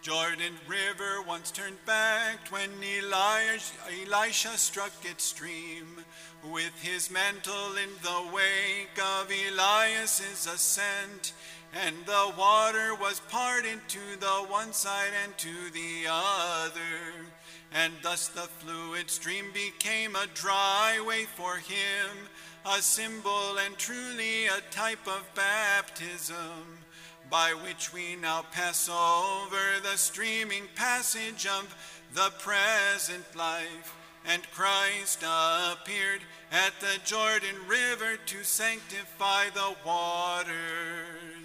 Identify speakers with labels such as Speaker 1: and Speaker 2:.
Speaker 1: Jordan River once turned back when Elisha struck its stream. With his mantle in the wake of Elias's ascent, and the water was parted to the one side and to the other. And thus the fluid stream became a dry way for him, a symbol and truly a type of baptism, by which we now pass over the streaming passage of the present life. And Christ appeared at the Jordan River to sanctify the waters.